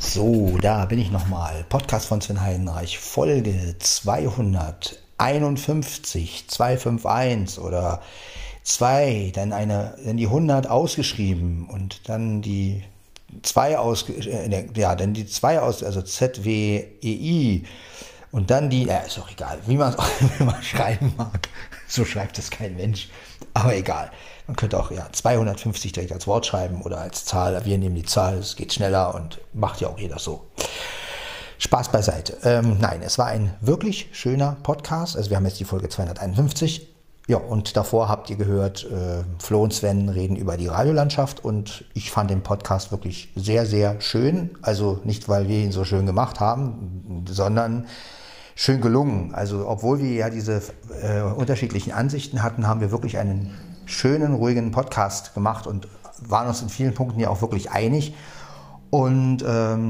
So, da bin ich nochmal. Podcast von Sven Heidenreich, Folge 251, 251 oder 2, dann die 100 ausgeschrieben und dann die 2 dann die 2 also ZWEI und dann die, ist auch egal, wie man es schreiben mag. So schreibt es kein Mensch, aber egal. Man könnte auch 250 direkt als Wort schreiben oder als Zahl. Wir nehmen die Zahl, es geht schneller und macht ja auch jeder so. Spaß beiseite. Nein, es war ein wirklich schöner Podcast. Also wir haben jetzt die Folge 251. Ja, und davor habt ihr gehört, Flo und Sven reden über die Radiolandschaft und ich fand den Podcast wirklich sehr, sehr schön. Also nicht, weil wir ihn so schön gemacht haben, sondern schön gelungen. Also obwohl wir ja diese unterschiedlichen Ansichten hatten, haben wir wirklich einen schönen, ruhigen Podcast gemacht und waren uns in vielen Punkten ja auch wirklich einig. Und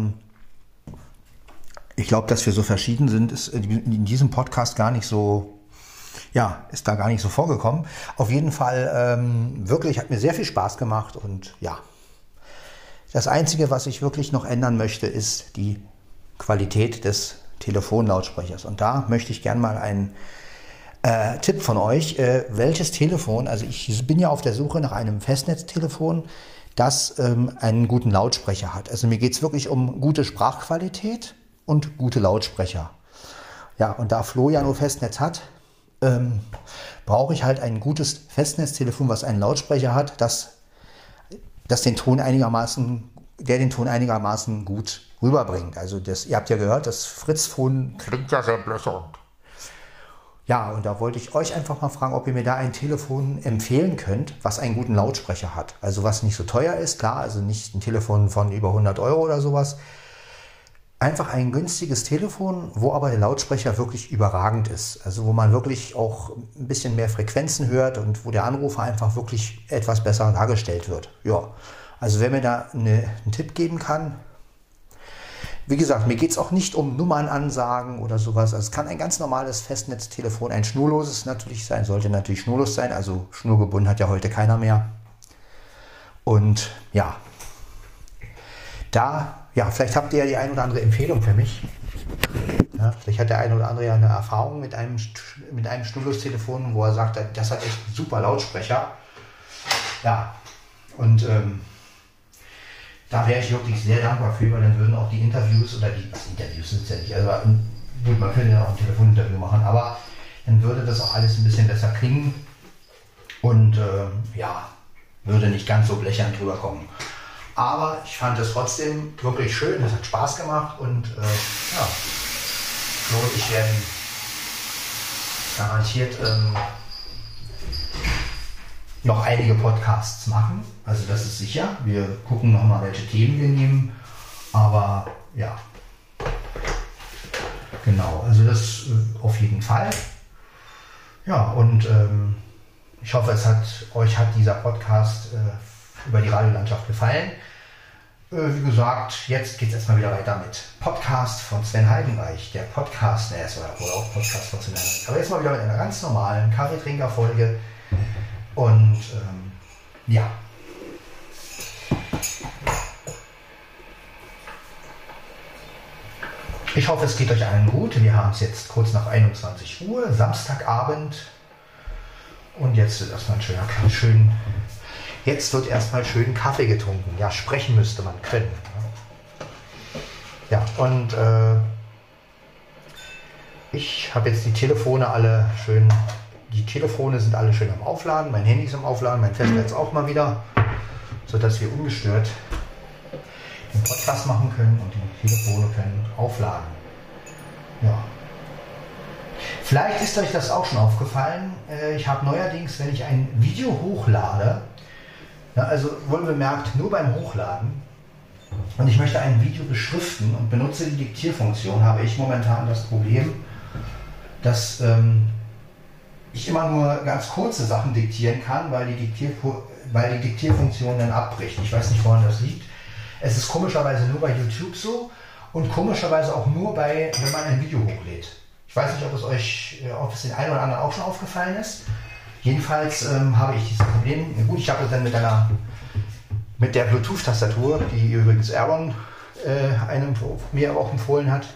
ich glaube, dass wir so verschieden sind, ist in diesem Podcast gar nicht so, ist da gar nicht so vorgekommen. Auf jeden Fall wirklich hat mir sehr viel Spaß gemacht und das Einzige, was ich wirklich noch ändern möchte, ist die Qualität des Telefonlautsprechers. Und da möchte ich gerne mal einen Tipp von euch, welches Telefon, also ich bin ja auf der Suche nach einem Festnetztelefon, das einen guten Lautsprecher hat. Also mir geht es wirklich um gute Sprachqualität und gute Lautsprecher. Ja, und da Flo ja nur Festnetz hat, brauche ich halt ein gutes Festnetztelefon, was einen Lautsprecher hat, der den Ton einigermaßen gut rüberbringt. Also ihr habt ja gehört, das Fritzphone klingt ja sehr blöd. Ja, und da wollte ich euch einfach mal fragen, ob ihr mir da ein Telefon empfehlen könnt, was einen guten Lautsprecher hat. Also was nicht so teuer ist, klar, also nicht ein Telefon von über 100 Euro oder sowas. Einfach ein günstiges Telefon, wo aber der Lautsprecher wirklich überragend ist. Also wo man wirklich auch ein bisschen mehr Frequenzen hört und wo der Anrufer einfach wirklich etwas besser dargestellt wird. Ja, also wer mir da einen Tipp geben kann. Wie gesagt, mir geht es auch nicht um Nummernansagen oder sowas. Also es kann ein ganz normales Festnetztelefon, ein schnurloses natürlich sein, sollte natürlich schnurlos sein. Also schnurgebunden hat ja heute keiner mehr. Und vielleicht habt ihr ja die ein oder andere Empfehlung für mich. Ja, vielleicht hat der eine oder andere ja eine Erfahrung mit einem Schnurlostelefon, wo er sagt, das hat echt einen super Lautsprecher. Ja, und da wäre ich wirklich sehr dankbar für, weil dann würden auch die Interviews Interviews sind es ja nicht, also gut, man könnte ja auch ein Telefoninterview machen, aber dann würde das auch alles ein bisschen besser klingen und würde nicht ganz so blechern drüber kommen. Aber ich fand es trotzdem wirklich schön, es hat Spaß gemacht und Flo und ich werden garantiert noch einige Podcasts machen, also das ist sicher. Wir gucken nochmal, welche Themen wir nehmen, aber genau, also das auf jeden Fall. Ja, und ich hoffe, euch hat dieser Podcast über die Radiolandschaft gefallen. Wie gesagt, jetzt geht es erstmal wieder weiter mit Podcast von Sven Heidenreich. Der Podcast, es war wohl auch Podcast von Sven Heidenreich, aber jetzt mal wieder mit einer ganz normalen Kaffeetrinker-Folge. Und ich hoffe, es geht euch allen gut. Wir haben es jetzt kurz nach 21 Uhr, Samstagabend. Und jetzt wird erstmal schön Kaffee getrunken. Ja, sprechen müsste man können. Ja, und ich habe jetzt die Telefone sind alle schön am Aufladen, mein Handy ist am Aufladen, mein Festnetz auch mal wieder, sodass wir ungestört den Podcast machen können und die Telefone können aufladen. Ja. Vielleicht ist euch das auch schon aufgefallen. Ich habe neuerdings, wenn ich ein Video hochlade, also wohlbemerkt nur beim Hochladen, und ich möchte ein Video beschriften und benutze die Diktierfunktion, habe ich momentan das Problem, dass ich immer nur ganz kurze Sachen diktieren kann, weil die Diktierfunktion dann abbricht. Ich weiß nicht, woran das liegt. Es ist komischerweise nur bei YouTube so und komischerweise auch nur wenn man ein Video hochlädt. Ich weiß nicht, ob es den einen oder anderen auch schon aufgefallen ist. Jedenfalls habe ich dieses Problem. Gut, ich habe das dann mit der Bluetooth-Tastatur, die übrigens Aaron eine mir auch empfohlen hat.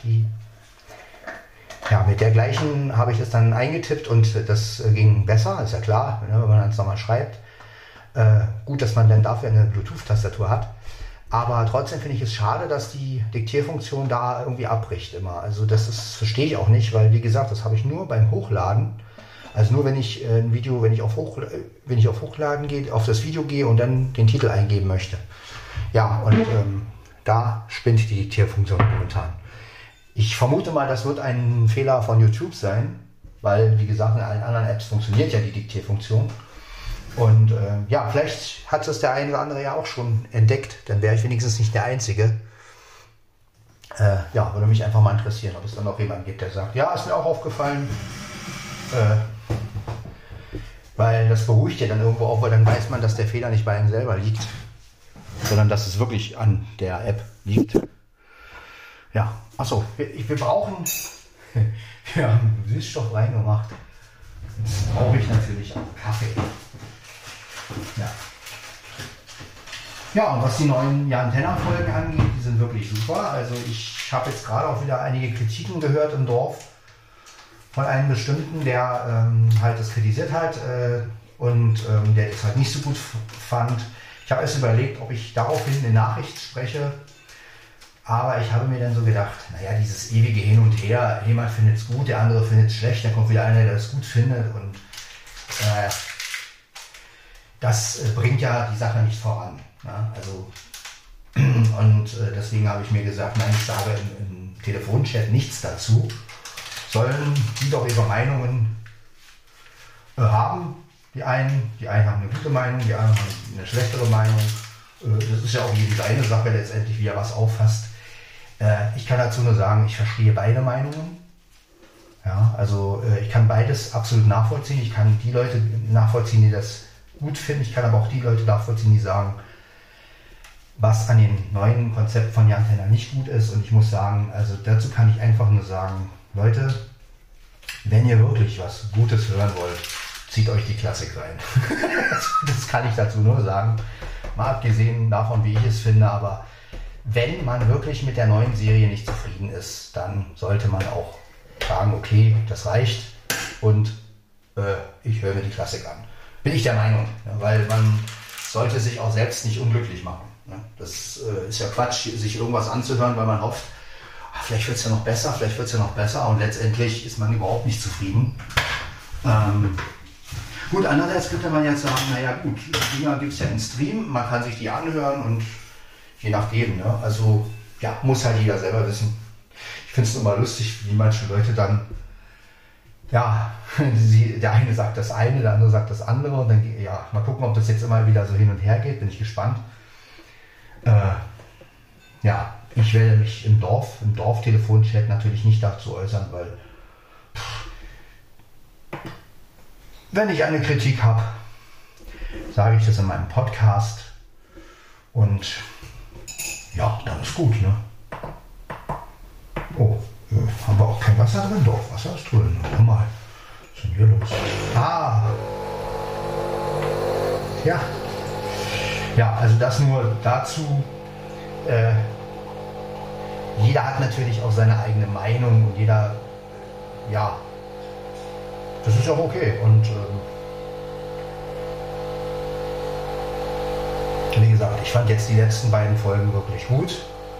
Mit der gleichen habe ich es dann eingetippt und das ging besser, ist ja klar, ne, wenn man dann nochmal schreibt. Gut, dass man dann dafür eine Bluetooth-Tastatur hat. Aber trotzdem finde ich es schade, dass die Diktierfunktion da irgendwie abbricht immer. Also verstehe ich auch nicht, weil wie gesagt, das habe ich nur beim Hochladen. Also nur wenn ich ein Video, wenn ich auf Hochladen gehe, auf das Video gehe und dann den Titel eingeben möchte. Ja, und da spinnt die Diktierfunktion momentan. Ich vermute mal, das wird ein Fehler von YouTube sein, weil, wie gesagt, in allen anderen Apps funktioniert ja die Diktierfunktion. Und vielleicht hat es der eine oder andere ja auch schon entdeckt, dann wäre ich wenigstens nicht der Einzige. Würde mich einfach mal interessieren, ob es dann noch jemanden gibt, der sagt, ja, ist mir auch aufgefallen. Weil das beruhigt ja dann irgendwo auch, weil dann weiß man, dass der Fehler nicht bei einem selber liegt, sondern dass es wirklich an der App liegt. Ja, achso, wir brauchen, wir haben Süßstoff reingemacht. Das brauche ich natürlich auch Kaffee. Ja, und was die neuen Jan Tenner-Folgen angeht, die sind wirklich super. Also ich habe jetzt gerade auch wieder einige Kritiken gehört im Dorf von einem bestimmten, der halt das kritisiert hat und der es halt nicht so gut fand. Ich habe erst überlegt, ob ich daraufhin eine Nachricht spreche. Aber ich habe mir dann so gedacht, naja, dieses ewige Hin und Her, jemand findet es gut, der andere findet es schlecht, dann kommt wieder einer, der es gut findet und das bringt ja die Sache nicht voran. Ja? Also, und deswegen habe ich mir gesagt, nein, ich sage im Telefonchat nichts dazu. Sollen die doch ihre Meinungen haben. Die einen haben eine gute Meinung, die anderen haben eine schlechtere Meinung. Das ist ja auch jedem seine Sache letztendlich, wie er was auffasst. Ich kann dazu nur sagen, ich verstehe beide Meinungen. Ja, also ich kann beides absolut nachvollziehen. Ich kann die Leute nachvollziehen, die das gut finden. Ich kann aber auch die Leute nachvollziehen, die sagen, was an dem neuen Konzept von Jan Tenner nicht gut ist. Und ich muss sagen, also dazu kann ich einfach nur sagen, Leute, wenn ihr wirklich was Gutes hören wollt, zieht euch die Klassik rein. Das kann ich dazu nur sagen. Mal abgesehen davon, wie ich es finde, aber wenn man wirklich mit der neuen Serie nicht zufrieden ist, dann sollte man auch sagen, okay, das reicht und ich höre mir die Klassik an. Bin ich der Meinung, ja, weil man sollte sich auch selbst nicht unglücklich machen. Ne? Das ist ja Quatsch, sich irgendwas anzuhören, weil man hofft, vielleicht wird es ja noch besser, und letztendlich ist man überhaupt nicht zufrieden. Gut, andererseits könnte man jetzt sagen, naja gut, die Dinger gibt es ja im Stream, man kann sich die anhören und je nachdem, ne? Also ja, muss halt jeder selber wissen. Ich finde es immer lustig, wie manche Leute dann, ja, der eine sagt das eine, der andere sagt das andere und dann, ja, mal gucken, ob das jetzt immer wieder so hin und her geht, bin ich gespannt. Ja, ich werde mich im Dorftelefonchat natürlich nicht dazu äußern, weil wenn ich eine Kritik habe, sage ich das in meinem Podcast und ja, dann ist gut, ne? Oh, haben wir auch kein Wasser drin? Doch, Wasser ist drin. Nochmal. Was ist denn hier los? Ja. Ja, also das nur dazu. Jeder hat natürlich auch seine eigene Meinung und jeder, ja, das ist auch okay. Und wie gesagt, ich fand jetzt die letzten beiden Folgen wirklich gut.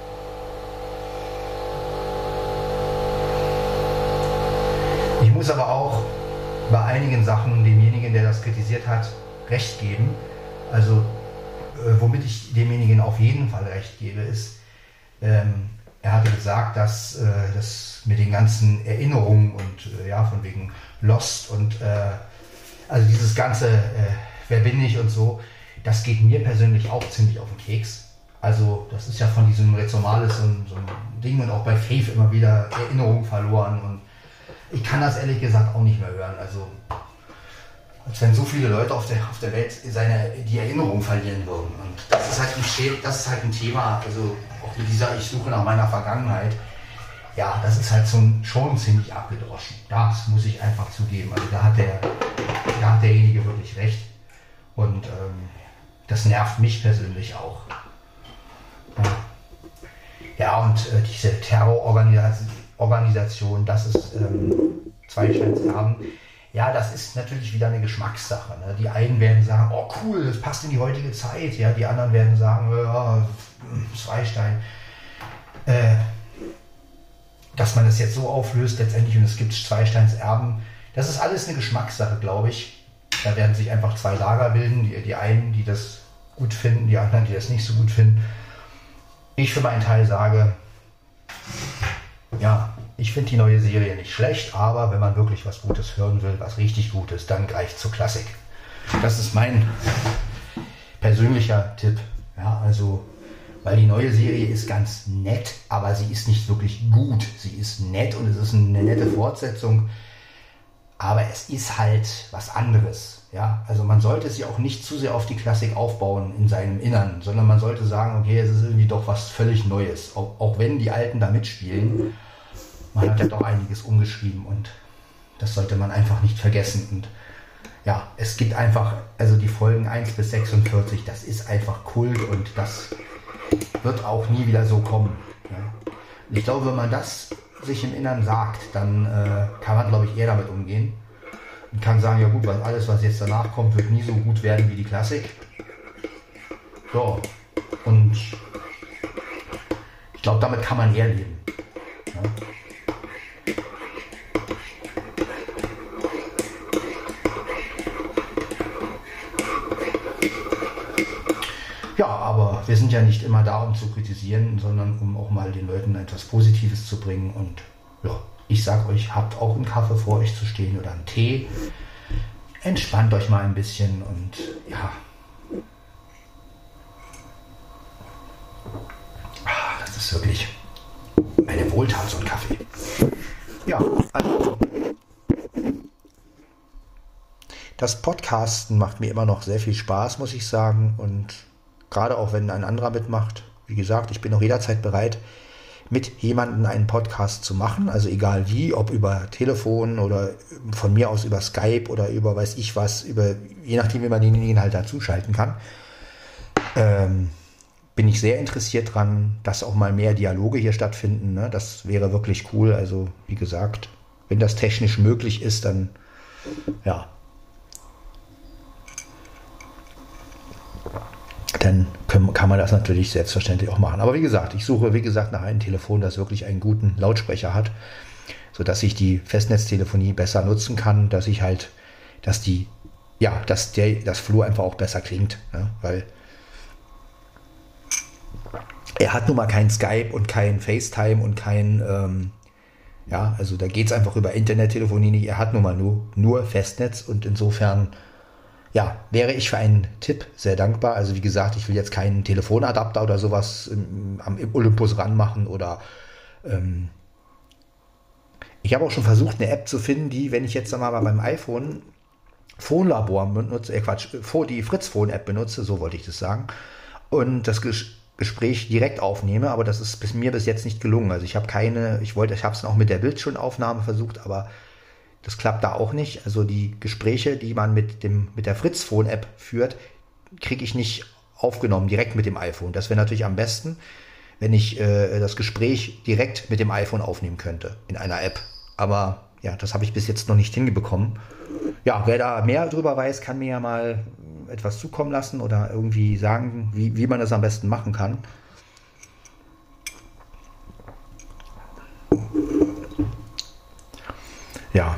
Ich muss aber auch bei einigen Sachen demjenigen, der das kritisiert hat, recht geben. Also womit ich demjenigen auf jeden Fall recht gebe, ist, er hatte gesagt, dass das mit den ganzen Erinnerungen und ja, von wegen Lost und also dieses ganze wer bin ich und so, das geht mir persönlich auch ziemlich auf den Keks. Also das ist ja von diesem Rezomalis so ein Ding und auch bei Faith immer wieder Erinnerungen verloren und ich kann das ehrlich gesagt auch nicht mehr hören. Also als wenn so viele Leute auf der Welt die Erinnerung verlieren würden. Und das ist halt ein Thema, also auch mit dieser Ich suche nach meiner Vergangenheit, ja, das ist halt schon ziemlich abgedroschen. Das muss ich einfach zugeben. Also da hat derjenige wirklich recht. Und das nervt mich persönlich auch. Ja, und diese Terrororganisation, das ist Zweisteins Erben. Ja, das ist natürlich wieder eine Geschmackssache. Ne? Die einen werden sagen, oh cool, das passt in die heutige Zeit. Ja, die anderen werden sagen, ja, Zweistein. Dass man das jetzt so auflöst letztendlich und es gibt Zweisteins Erben, das ist alles eine Geschmackssache, glaube ich. Da werden sich einfach zwei Lager bilden. Die einen, die das gut finden, die anderen, die das nicht so gut finden. Ich für meinen Teil sage, ja, ich finde die neue Serie nicht schlecht, aber wenn man wirklich was Gutes hören will, was richtig Gutes, dann greift zur Klassik. Das ist mein persönlicher Tipp. Ja, also, weil die neue Serie ist ganz nett, aber sie ist nicht wirklich gut. Sie ist nett und es ist eine nette Fortsetzung, aber es ist halt was anderes. Ja, also man sollte sich auch nicht zu sehr auf die Klassik aufbauen in seinem Innern, sondern man sollte sagen, okay, es ist irgendwie doch was völlig Neues. Auch wenn die Alten da mitspielen, man hat ja doch einiges umgeschrieben und das sollte man einfach nicht vergessen. Und ja, es gibt einfach, also die Folgen 1 bis 46, das ist einfach Kult und das wird auch nie wieder so kommen. Ja. Ich glaube, wenn man das sich im Innern sagt, dann kann man, glaube ich, eher damit umgehen. Und kann sagen, ja gut, alles, was jetzt danach kommt, wird nie so gut werden wie die Klassik. So, und ich glaube, damit kann man eher leben. Ja. Ja, aber wir sind ja nicht immer da, um zu kritisieren, sondern um auch mal den Leuten etwas Positives zu bringen. Und ja, ich sag euch, habt auch einen Kaffee vor euch zu stehen oder einen Tee. Entspannt euch mal ein bisschen und ja. Das ist wirklich eine Wohltat, so ein Kaffee. Ja, also das Podcasten macht mir immer noch sehr viel Spaß, muss ich sagen. Und gerade auch wenn ein anderer mitmacht, wie gesagt, ich bin auch jederzeit bereit, mit jemandem einen Podcast zu machen, also egal wie, ob über Telefon oder von mir aus über Skype oder über weiß ich was, je nachdem, wie man denjenigen halt dazu schalten kann, bin ich sehr interessiert dran, dass auch mal mehr Dialoge hier stattfinden. Ne? Das wäre wirklich cool. Also wie gesagt, wenn das technisch möglich ist, dann ja. Dann kann man das natürlich selbstverständlich auch machen. Aber wie gesagt, ich suche, nach einem Telefon, das wirklich einen guten Lautsprecher hat, sodass ich die Festnetztelefonie besser nutzen kann, dass das Flur einfach auch besser klingt. Ja, weil er hat nun mal kein Skype und kein FaceTime und kein, also da geht es einfach über Internettelefonie nicht. Er hat nun mal nur Festnetz und insofern ja, wäre ich für einen Tipp sehr dankbar. Also wie gesagt, ich will jetzt keinen Telefonadapter oder sowas am Olympus ranmachen oder ich habe auch schon versucht, eine App zu finden, die, wenn ich jetzt mal beim iPhone Phonelabor benutze, die Fritz-Phone-App benutze, so wollte ich das sagen, und das Gespräch direkt aufnehme, aber das ist mir bis jetzt nicht gelungen. Also ich habe es auch mit der Bildschirmaufnahme versucht, aber das klappt da auch nicht. Also die Gespräche, die man mit der Fritz-Phone-App führt, kriege ich nicht aufgenommen, direkt mit dem iPhone. Das wäre natürlich am besten, wenn ich das Gespräch direkt mit dem iPhone aufnehmen könnte, in einer App. Aber ja, das habe ich bis jetzt noch nicht hinbekommen. Ja, wer da mehr drüber weiß, kann mir ja mal etwas zukommen lassen oder irgendwie sagen, wie man das am besten machen kann. Ja.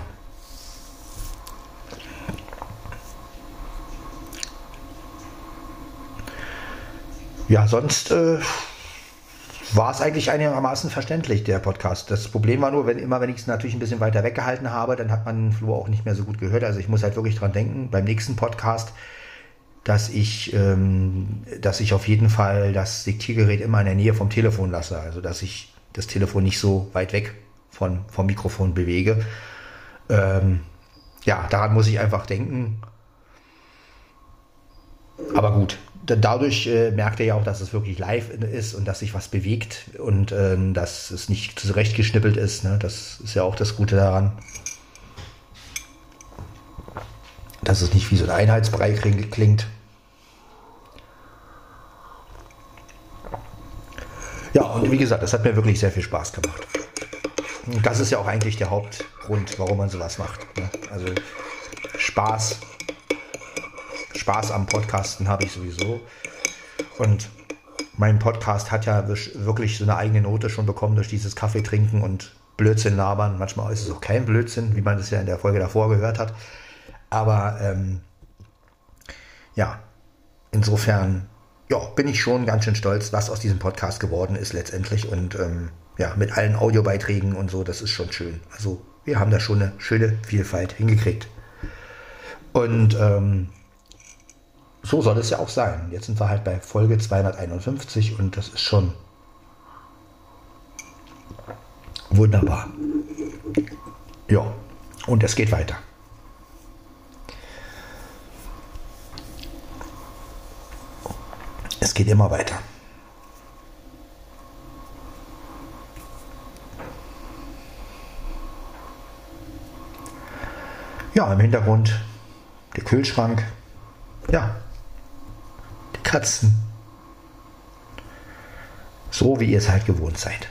Ja, sonst war es eigentlich einigermaßen verständlich, der Podcast. Das Problem war nur, wenn ich es natürlich ein bisschen weiter weggehalten habe, dann hat man den Flur auch nicht mehr so gut gehört. Also ich muss halt wirklich dran denken, beim nächsten Podcast, dass ich auf jeden Fall das Diktiergerät immer in der Nähe vom Telefon lasse. Also dass ich das Telefon nicht so weit weg vom Mikrofon bewege. Daran muss ich einfach denken. Aber gut, dadurch merkt er ja auch, dass es wirklich live ist und dass sich was bewegt und dass es nicht zurechtgeschnippelt ist. Ne? Das ist ja auch das Gute daran. Dass es nicht wie so ein Einheitsbrei klingt. Ja, und Und wie gesagt, das hat mir wirklich sehr viel Spaß gemacht. Und das ist ja auch eigentlich der Hauptgrund, warum man sowas macht. Ne? Also Spaß am Podcasten habe ich sowieso. Und mein Podcast hat ja wirklich so eine eigene Note schon bekommen durch dieses Kaffee trinken und Blödsinn labern. Manchmal ist es auch kein Blödsinn, wie man das ja in der Folge davor gehört hat. Aber ja, insofern bin ich schon ganz schön stolz, was aus diesem Podcast geworden ist letztendlich. Und ja, mit allen Audiobeiträgen und so, das ist schon schön. Also wir haben da schon eine schöne Vielfalt hingekriegt. Und so soll es ja auch sein. Jetzt sind wir halt bei Folge 251 und das ist schon wunderbar. Ja, und es geht weiter. Es geht immer weiter. Ja, im Hintergrund der Kühlschrank. Ja, die Katzen. So wie ihr es halt gewohnt seid.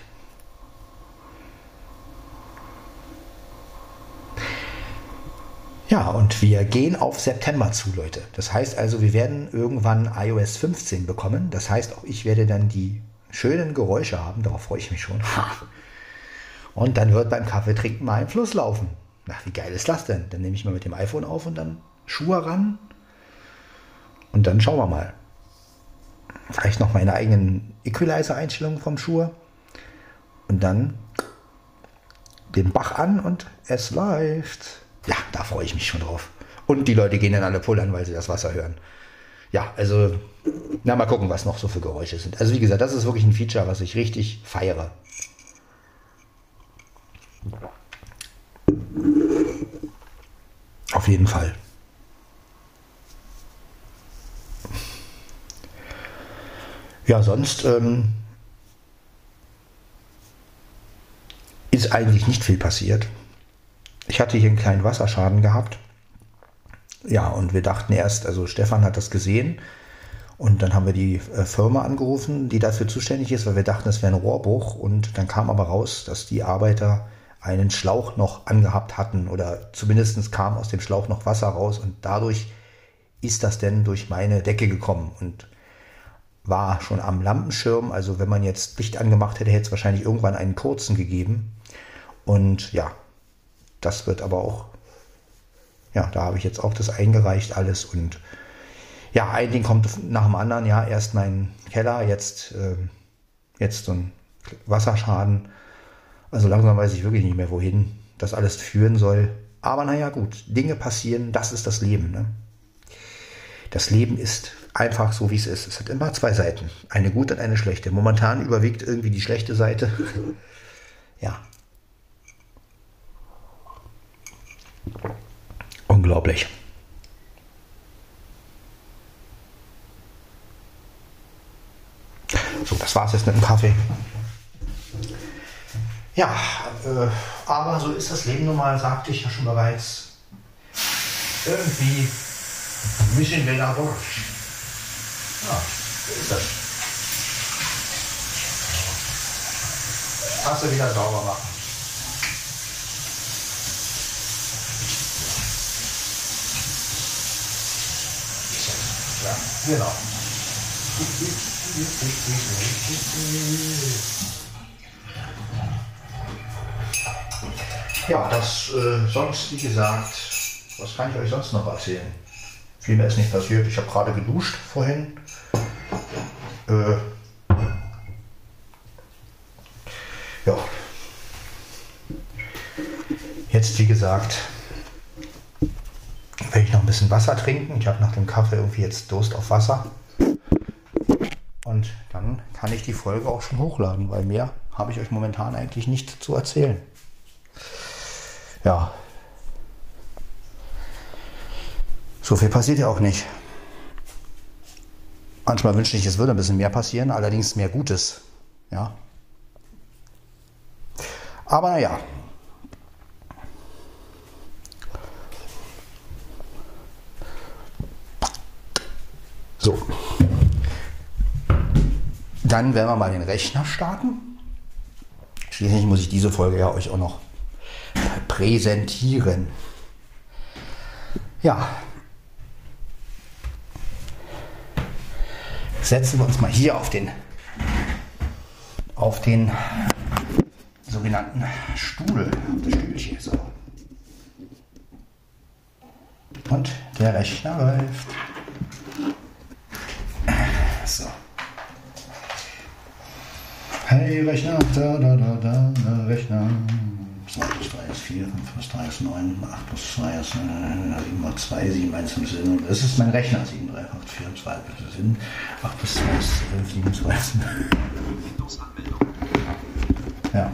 Ja, und wir gehen auf September zu, Leute. Das heißt also, wir werden irgendwann iOS 15 bekommen. Das heißt, auch ich werde dann die schönen Geräusche haben. Darauf freue ich mich schon. Und dann wird beim Kaffeetrinken mal ein Fluss laufen. Ach, wie geil ist das denn? Dann nehme ich mal mit dem iPhone auf und dann Schuhe ran. Und dann schauen wir mal. Vielleicht noch meine eigenen Equalizer-Einstellungen vom Schuh. Und dann den Bach an und es läuft. Ja, da freue ich mich schon drauf. Und die Leute gehen dann alle pullern, weil sie das Wasser hören. Ja, also, mal gucken, was noch so für Geräusche sind. Also wie gesagt, das ist wirklich ein Feature, was ich richtig feiere. Auf jeden Fall. Ja, sonst ist eigentlich nicht viel passiert. Ich hatte hier einen kleinen Wasserschaden gehabt. Ja, und wir dachten erst, also Stefan hat das gesehen und dann haben wir die Firma angerufen, die dafür zuständig ist, weil wir dachten, es wäre ein Rohrbruch und dann kam aber raus, dass die Arbeiter einen Schlauch noch angehabt hatten oder zumindest kam aus dem Schlauch noch Wasser raus und dadurch ist das denn durch meine Decke gekommen und war schon am Lampenschirm. Also wenn man jetzt Licht angemacht hätte, hätte es wahrscheinlich irgendwann einen kurzen gegeben. Und ja, das wird aber auch, ja, da habe ich jetzt auch das eingereicht alles. Und ja, ein Ding kommt nach dem anderen. Ja, erst mein Keller, jetzt so ein Wasserschaden. Also langsam weiß ich wirklich nicht mehr, wohin das alles führen soll. Aber naja, gut, Dinge passieren, das ist das Leben. Ne? Das Leben ist einfach so, wie es ist. Es hat immer zwei Seiten, eine gute und eine schlechte. Momentan überwiegt irgendwie die schlechte Seite. Ja. Unglaublich. So, das war's jetzt mit dem Kaffee. Ja, aber so ist das Leben nun mal, sagte ich ja schon bereits. Irgendwie müssen wir da durch. Ja, so ist das. Tasse wieder sauber machen. Ja, genau. Ja, das sonst, wie gesagt, was kann ich euch sonst noch erzählen? Viel mehr ist nicht passiert. Ich habe gerade geduscht vorhin. Ja. Jetzt, wie gesagt, werde ich noch ein bisschen Wasser trinken. Ich habe nach dem Kaffee irgendwie jetzt Durst auf Wasser. Und dann kann ich die Folge auch schon hochladen, weil mehr habe ich euch momentan eigentlich nicht zu erzählen. Ja. So viel passiert ja auch nicht. Manchmal wünsche ich, es würde ein bisschen mehr passieren, allerdings mehr Gutes. Ja. Aber naja. dann werden wir mal den Rechner starten. Schließlich muss ich diese Folge ja euch auch noch präsentieren. Ja. Setzen wir uns mal hier auf den sogenannten Stuhl, auf das Stühlchen. So. Und der Rechner läuft. So. Hey Rechner, Rechner. 2 plus 3 ist 4, 5 plus 3 ist 9, 8 plus 2 ist 7 mal 2, 7, 1, 5 Sinn. Das ist mein Rechner, 7, 3, 8, 4, 2 plus Sinn. 8 plus 2 ist 12, 7, 2 ist. Ja.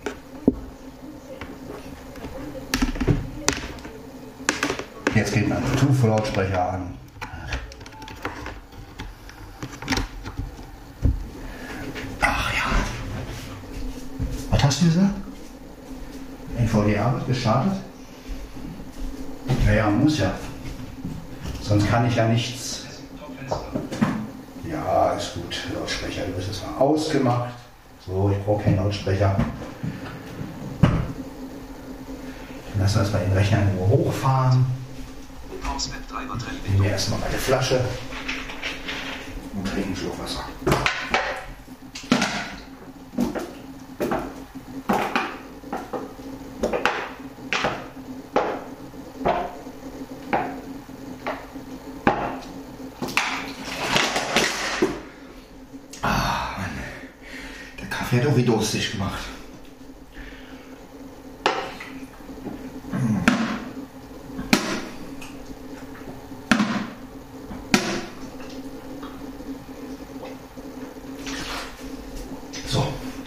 Jetzt geht mein Bluetooth-Lautsprecher an. Ach ja. Was hast du gesagt? NVDA wird gestartet? Ja, muss ja. Sonst kann ich ja nichts. Ja, ist gut. Lautsprecher, du bist jetzt mal ausgemacht. So, ich brauche keinen Lautsprecher. Dann lassen wir das bei den Rechnern in Ruhe hochfahren. Nehmen wir erstmal meine Flasche und trinken einen Schluck Wasser. Der hat irgendwie durstig gemacht. So.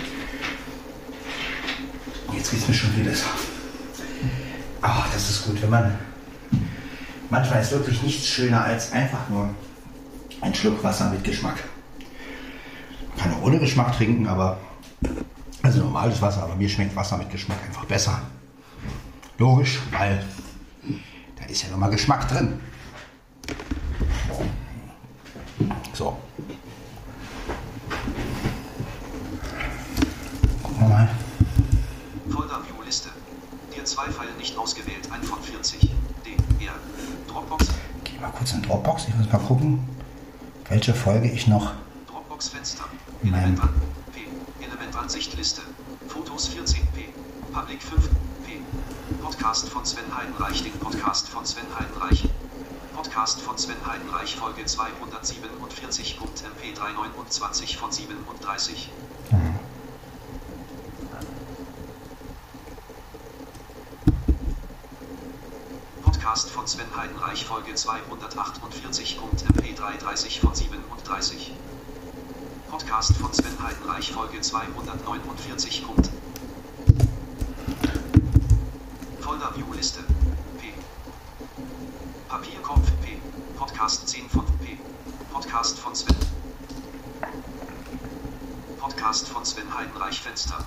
Jetzt geht es mir schon viel besser. Ach, das ist gut, wenn man... Manchmal ist wirklich nichts schöner als einfach nur ein Schluck Wasser mit Geschmack. Man kann auch ohne Geschmack trinken, aber... Also normales Wasser, aber mir schmeckt Wasser mit Geschmack einfach besser. Logisch, weil da ist ja nochmal Geschmack drin. So. Gucken wir mal. Folder-View-Liste. Dir 2 Pfeile nicht ausgewählt, ein von 40. D, R, Dropbox. Geh mal kurz in Dropbox, ich muss mal gucken, welche Folge ich noch Dropbox-Fenster. in meinem... Elementansichtliste. Fotos 14p. Public 5p. Podcast von Sven Heidenreich. Den Podcast von Sven Heidenreich. Podcast von Sven Heidenreich Folge 247.mp3 29 von 37. Podcast von Sven Heidenreich Folge 248.mp3 30 von 37. Podcast von Sven Heidenreich Folge 249. Folder View Liste. P. Papierkorb P. Podcast 10 von P. Podcast von Sven. Podcast von Sven Heidenreich Fenster.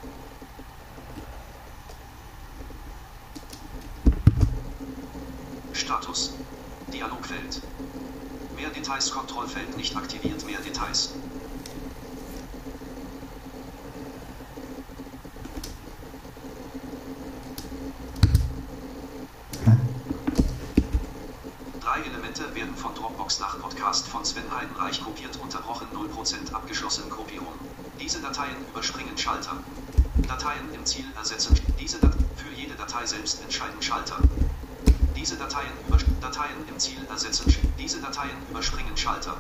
Status. Dialogfeld. Mehr Details, Kontrollfeld nicht aktiviert, mehr Details. Elemente werden von Dropbox nach Podcast von Sven Heidenreich kopiert, unterbrochen, 0% abgeschlossen, Kopierung. Diese Dateien überspringen Schalter. Dateien im Ziel ersetzen. Für jede Datei selbst entscheiden Schalter. Diese Dateien im Ziel ersetzen. Diese Dateien überspringen Schalter.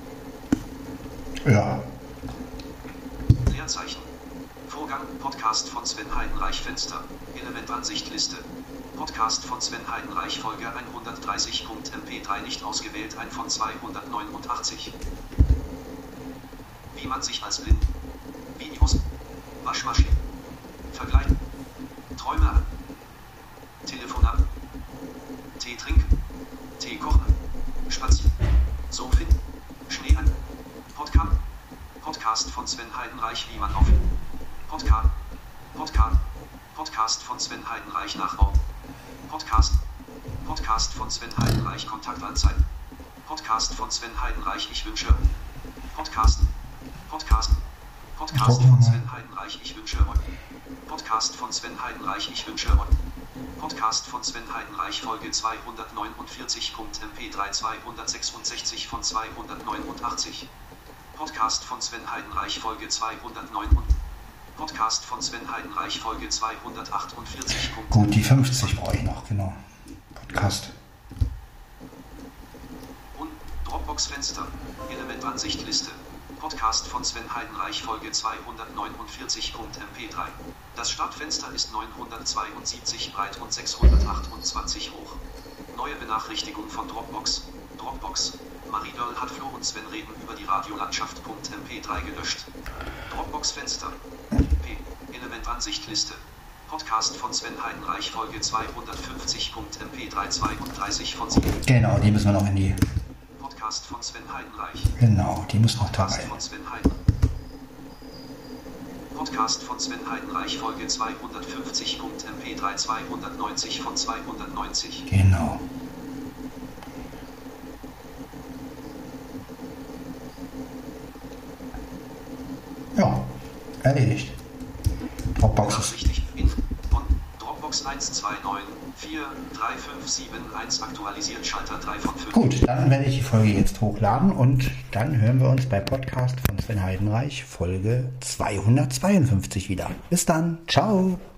Ja. Leerzeichen. Vorgang. Podcast von Sven Heidenreich Fenster. Elementansichtliste. Podcast von Sven Heidenreich Folge 130.mp3 nicht ausgewählt, ein von 289. Wie man sich als blind. Videos. Waschmaschine. Vergleich. Träume. Telefonat. Tee trinken. Tee kochen. Spazieren. So finden. Schnee an. Podcast von Sven Heidenreich, wie man auf. Podcast von Sven Heidenreich Nachbau. Podcast von Sven Heidenreich Kontaktanzeigen. Podcast von Sven Heidenreich ich wünsche. Podcast von Sven Heidenreich, ich wünsche euch. Podcast von Sven Heidenreich, ich wünsche euch. Podcast von Sven Heidenreich, Folge 249.mp3 266 von 289. Podcast von Sven Heidenreich, Folge 209. Podcast von Sven Heidenreich, Folge 248. Gut, die 50 brauche ich noch, genau. Podcast. Und Dropbox-Fenster. Elementansicht-Liste. Podcast von Sven Heidenreich, Folge 249.mp3. Das Startfenster ist 972 breit und 628 hoch. Neue Benachrichtigung von Dropbox. Dropbox. Maridol hat Flo und Sven reden über die Radiolandschaft.mp3 gelöscht. Dropbox-Fenster. P. Elementansicht-Liste. Podcast von Sven Heidenreich, Folge 250.mp3 32 von 7. Genau, die müssen wir noch in die... Podcast von Sven Heidenreich. Genau, die muss noch da rein. Podcast von Sven Heidenreich, Folge 250.mp3 290 von 290. Genau. Ja, erledigt. Dropbox ist... Dropbox 129435771 aktualisiert, Schalter 3 von 5. Gut, dann werde ich die Folge jetzt hochladen und dann hören wir uns bei Podcast von Sven Heidenreich, Folge 252 wieder. Bis dann, ciao!